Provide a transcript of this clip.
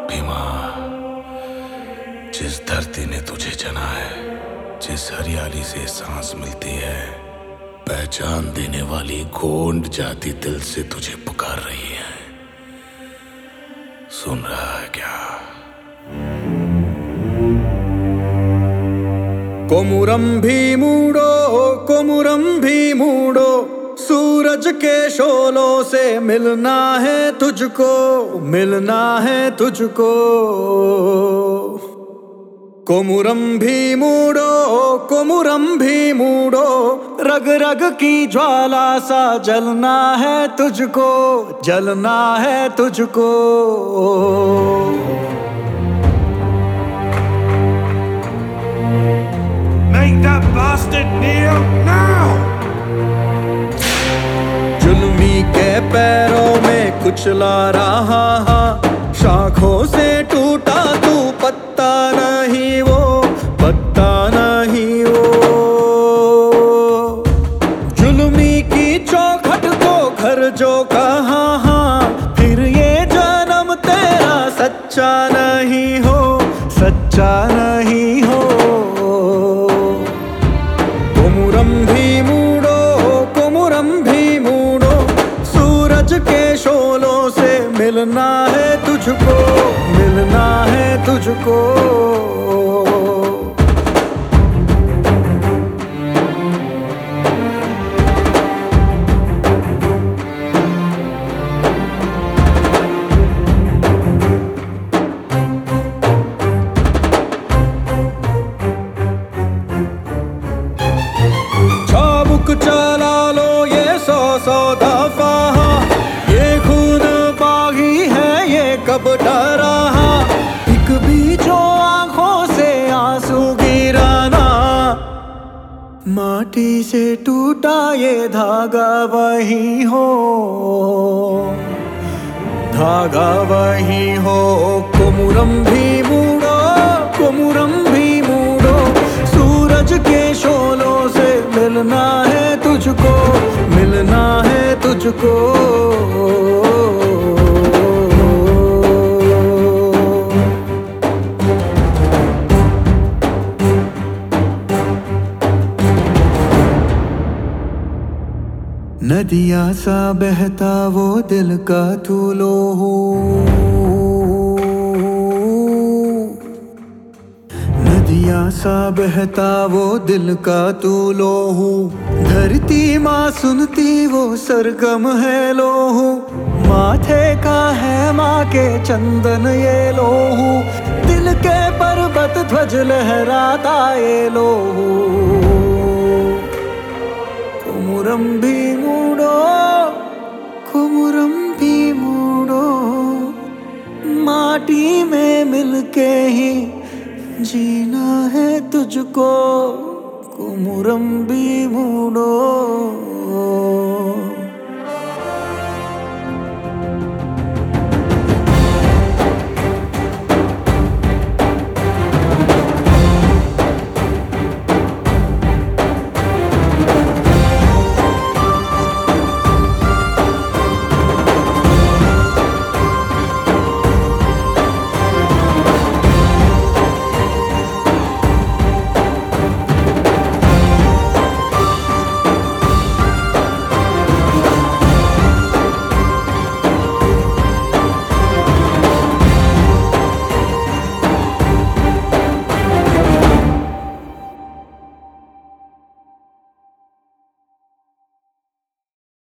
भीमा, जिस धरती ने तुझे जना है, जिस हरियाली से सांस मिलती है, पहचान देने वाली गोंड जाति दिल से तुझे पुकार रही है। सुन रहा है क्या? कोमुरम भीमुडो, कोमुरम भीमुडो, सूरज के शोलों से मिलना है तुझको, मिलना है तुझको। कोमुरम भीमुडो, कोमुरम भीमुडो, रग रग की ज्वाला सा जलना है तुझको, जलना है तुझको। Make that bastard kneel now! जुल्मी के पैरों में कुचला रहा, शाखों से टूटा तू पत्ता नहीं वो, पत्ता नहीं वो। जुल्मी की चौखट को घर जो कहा, फिर ये जन्म तेरा सच्चा नहीं हो, सच्चा नहीं हो। कोमुरम भीमुडो, कोमुरम भीमुडो, सूरज के शोलों से मिलना है तुझको, मिलना है तुझको। चाबुक चला लो ये 100 दफा, ये खून बागी है ये कब डरा। एक भी जो आंखों से आंसू गिराना, माटी से टूटा ये धागा वही हो, धागा वही हो। कोमुरम भीमुडो, कोमुरम भीमुडो, सूरज के शोलों से मिलना है तुझको, मिलना है तुझको। नदिया सा बहता वो दिल का तू लोहू, नदिया सा बहता वो दिल का तू लोहू। धरती माँ सुनती वो सरगम है लोहू, माथे का है माँ के चंदन ये लोहू। दिल के पर्वत ध्वज लहराता ये लोहू। कोमुरम भीमुडो,